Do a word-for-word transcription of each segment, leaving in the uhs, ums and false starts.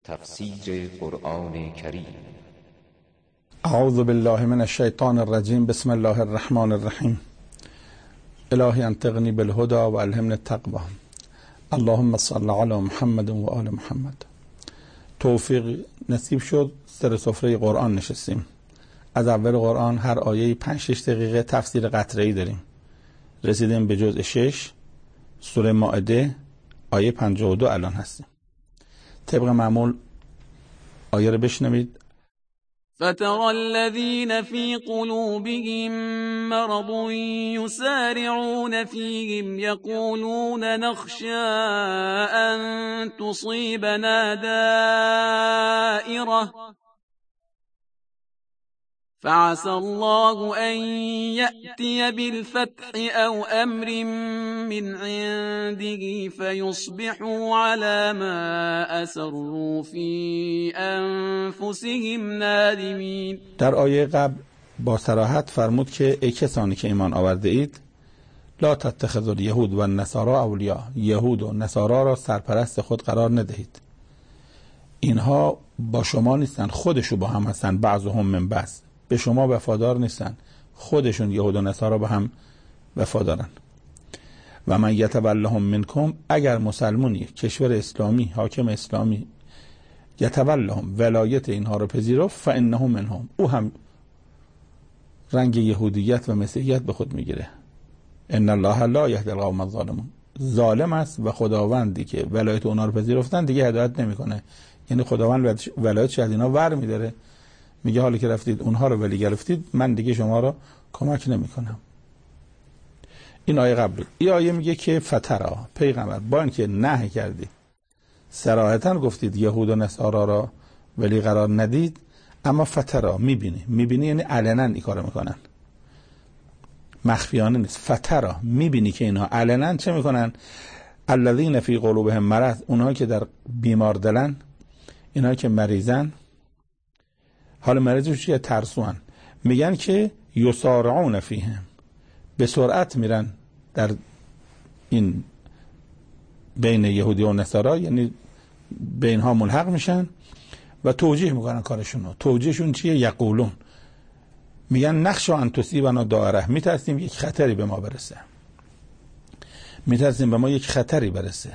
تفسیر قرآن کریم. اعوذ بالله من الشیطان الرجیم. بسم الله الرحمن الرحیم. الهی انطقنی بالهدى و الهمنی التقوی. اللهم صل علی محمد و آل محمد. توفیق نصیب شد سر سفره قرآن نشستیم. از اول قرآن هر آیه پنج شش دقیقه تفسیر قطره‌ای داریم. رسیدیم به جزء شش سوره مائده آیه پنجاه و دو الان هستیم. طبق معمول آیه رو بشنوید. فترى الذين في قلوبهم مرض يسارعون فيهم يقولون نخشى أن تصيبنا دائرة فعسى الله أن يأتي بالفتح أو أمر من عنده فيصبحوا على ما أسروا في أنفسهم نادمين. در آیه قبل با صراحت فرمود که ای کسانی که ایمان آورده اید لا تتخذوا الیهود و النصارى اولیاء، یهود و نصارا را سرپرست خود قرار ندهید. اینها با شما نیستن، خودشو با هم هستن. بعضهم من بعض، به شما وفادار نیستن، خودشون یهود و نصارا به هم وفادارن. و من یتولهم منکم، اگر مسلمونی کشور اسلامی حاکم اسلامی یتولهم ولایت اینها رو پذیرفت فانه منهم، او هم رنگ یهودیت و مسیحیت به خود میگیره. ان الله لا یهدی القوم الظالمون، ظالم است و خداوندی که ولایت اونها رو پذیرفتن دیگه هدایت نمیکنه. یعنی خداوند ولایت از اینا ور میداره، میگه حالا که رفتید اونها رو ولی گرفتید من دیگه شما رو کمک نمی کنم. این آیه قبل. این آیه میگه که فترا پیغمبر با اینکه نهی کردی صراحتاً گفتید یهود و نصارا را ولی قرار ندید، اما فترا میبینی میبینی یعنی علنا این کارو میکنن، مخفیانه نیست. فترا میبینی که اینا علنا چه میکنن؟ الذین فی قلوبهم مرض، اونها که در بیمار دلن، اینا که مریضن، حال مریضش چیه؟ ترسوان. میگن که یسارعون فیهم، به سرعت میرن در این بین یهودی و نصارا، یعنی بینها ملحق میشن و توجیه میکنن کارشون رو. توجیهشون چیه؟ یقولون، میگن نخشى ان تصیبنا دائره، میترسیم یک خطری به ما برسه، میترسیم به ما یک خطری برسه،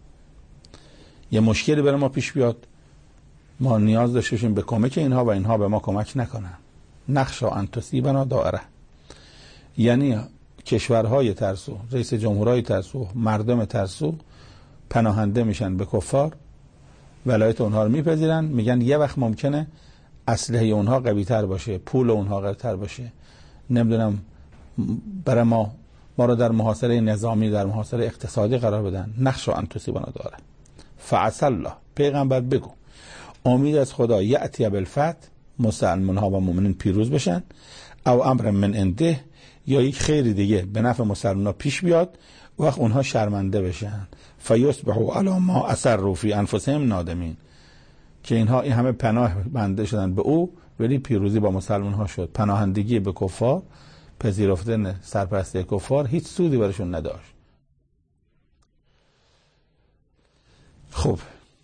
یه مشکلی برای ما پیش بیاد، ما نیاز داشته باشیم به کمک اینها و اینها به ما کمک نکنن. نخشى ان تصیبنا دائره یعنی کشورهای ترسو، رئیس جمهورهای ترسو، مردم ترسو پناهنده میشن به کفار، ولایت اونها رو میپذیرن. میگن یه وقت ممکنه اسلحه اونها قوی تر باشه، پول اونها قوی تر باشه، نمیدونم برای ما ما رو در محاصره نظامی، در محاصره اقتصادی قرار بدن. نخشى ان تصیبنا دائره فعسى الله، پیغمبر بگو امید از خدا یأتی بالفتح، مسلمان ها و مؤمنین پیروز بشن، او امر من عنده، یا یک خیر دیگه به نفع مسلمان ها پیش بیاد، وقت اونها شرمنده بشن. فیصبحوا علی ما اسروا فی انفسهم نادمین، که اینها این همه پناه بنده شدن به او ولی پیروزی با مسلمان ها شد. پناهندگی به کفار، پذیرفتن سرپرستی کفار هیچ سودی برشون نداشت. خب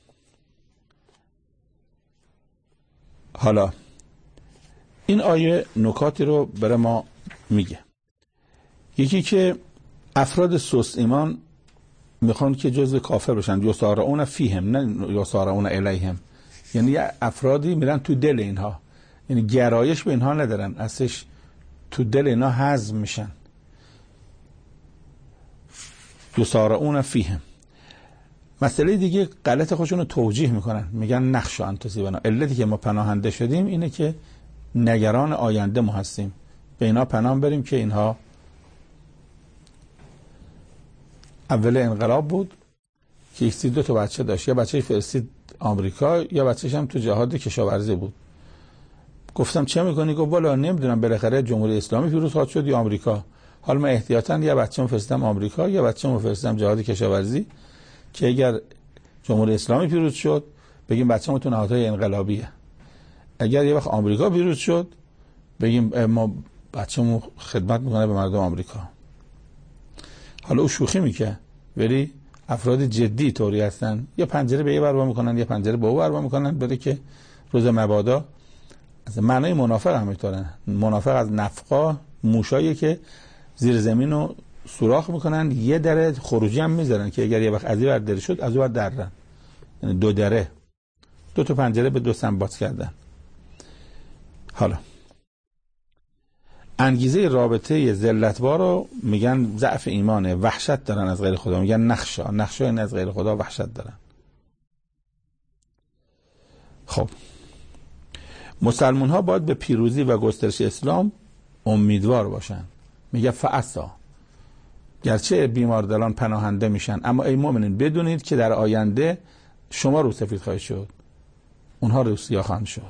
حالا این آیه نکاتی رو برای ما میگه. یکی که افراد سست ایمان میخوان که جزو کافر بشن، یسارعون فیهم نه یسارعون الیهم، یعنی افرادی میرن تو دل اینها، یعنی گرایش به اینها ندارن، اصلش تو دل اینها هضم میشن. یسارعون فیهم. مسئله دیگه غلط خودشون رو توجیه میکنن، میگن نخشى ان تصیبنا، علتی که ما پناهنده شدیم اینه که نگران آینده ما هستیم، به اینا پناه بریم که اینها. اول انقلاب بود که ایکسی دو تا بچه داشت، یه بچه فرستید آمریکا، یا بچهش هم تو جهاد کشاورزی بود. گفتم چه میکنی؟ گفت والا نمیدونم، بالاخره جمهوری اسلامی پیروز خواهد شد یا آمریکا. حالا من احتیاطاً یه بچه‌مو فرستادم آمریکا، یا بچه‌مو فرستادم جهاد کشاورزی که اگر جمهوری اسلامی پیروز شد بگیم بچه‌مون تو نهادهای انقلابیه، اگر یه وقت آمریکا پیروز شد بگیم ما بچه‌مون خدمت میکنه به مردم آمریکا. حالا او شوخی میکنه ولی افراد جدی طوری هستن، یه پنجره به یه ور وا میکنن، یه پنجره به اون ور وا میکنن، بره که روز مبادا. از معنای منافق هم میتونه، منافق از نفقا موشایی که زیر زمین رو سوراخ میکنن، یه دره خروجی هم میذارن که اگر یه وقت از این ور در شد از اون ور درن، یعنی دو دره، دو تا پنجره به دو سمت باز کردن. حالا انگیزه رابطه ذلت‌بار رو میگن ضعف ایمانه، وحشت دارن از غیر خدا، میگن نخشا، نخشا این از غیر خدا وحشت دارن. خب مسلمان ها باید به پیروزی و گسترش اسلام امیدوار باشن. میگه فعسا، گرچه بیماردلان پناهنده میشن، اما ای مؤمنین بدونید که در آینده شما رو سفید خواهید شد، اونها رو سیاه خواهند شد.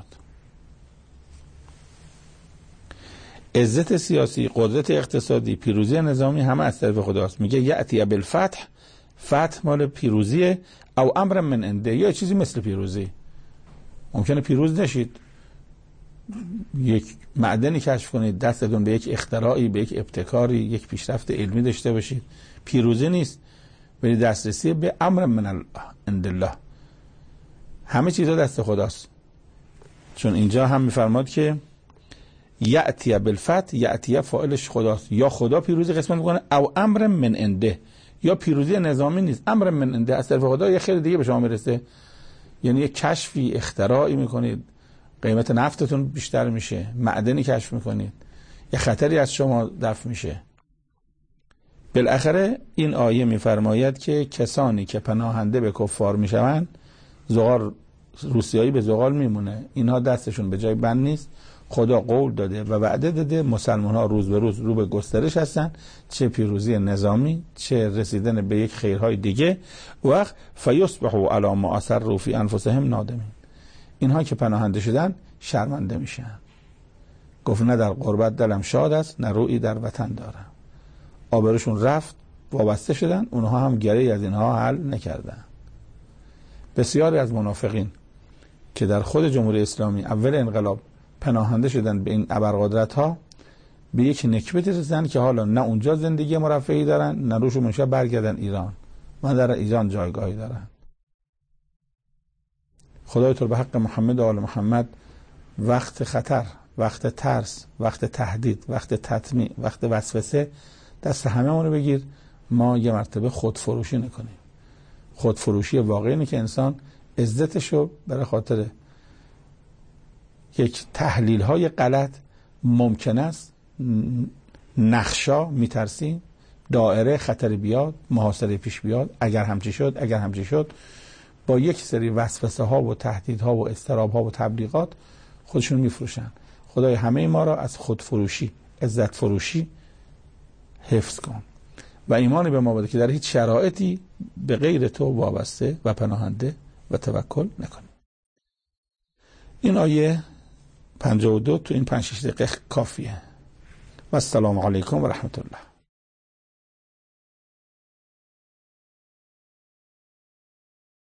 عزت سیاسی، قدرت اقتصادی، پیروزی نظامی همه از طرف خداست. میگه یأتی بالفتح، فتح مال پیروزیه، او امر من عنده، یا چیزی مثل پیروزی. ممکنه پیروز نشید، یک معدنی کشف کنید، دستتون به یک اختراعی، به یک ابتکاری، یک پیشرفت علمی داشته باشید، پیروزی نیست، ولی دسترسی به امر من عند الله. همه چیزا دست خداست. چون اینجا هم میفرماد که یأتی بالفتح، یأتی فاعلش خداست، یا خدا پیروزی قسمت میکنه، او امر من عنده، یا پیروزی نظامی نیست، امر من عنده از طرف خدا یه خیلی دیگه به شما میرسه. یعنی یک کشفی، اختراعی میکنید، قیمت نفتتون بیشتر میشه، معدنی کشف میکنید، یه خطری از شما دفع میشه. بالاخره این آیه میفرماید که کسانی که پناهنده به کفار میشوند، زغال روسیایی به زغال میمونه، اینها دستشون به جای بند نیست. خدا قول داده و وعده داده مسلمان ها روز به روز رو به گسترش هستن، چه پیروزی نظامی، چه رسیدن به یک خیرهای دیگه. وقت فیصبحوا علی ما اسروا فی انفسهم نادمین، اینها که پناهنده شدن شرمنده میشن. گفت نه در غربت دلم شاد است، نه رویی در وطن دارم. آبروشون رفت، وابسته شدن، اونها هم گره از اینها حل نکردن. بسیاری از منافقین که در خود جمهوری اسلامی اول انقلاب پناهنده شدن به این ابرقدرت ها، به یک نکبتی رسیدن که حالا نه اونجا زندگی مرفهی دارن، نه روشون میشه برگردن ایران، من در ایران جایگاهی دارن. خدای تو به حق محمد و آل محمد وقت خطر، وقت ترس، وقت تهدید، وقت تطمیع، وقت وسوسه دست همه مونو بگیر، ما یه مرتبه خودفروشی نکنیم. خودفروشی واقعی اینه که انسان عزتشو برای خاطر یک تحلیل های غلط ممکن است نخشا میترسیم، دائره خطر بیاد، محاصره پیش بیاد، اگر همچی شد، اگر همچی شد، با یک سری وسوسه ها و تهدیدها و اضطراب ها و تبلیغات خودشون میفروشن. خدای همه ما را از خودفروشی، عزت فروشی حفظ کن و ایمانی به ما بده که در هیچ شرایطی به غیر تو وابسته و پناهنده و توکل نکنیم. این آیه پنجاه و دو تو این پنج شش دقیقه کافیه. و السلام علیکم و رحمت الله.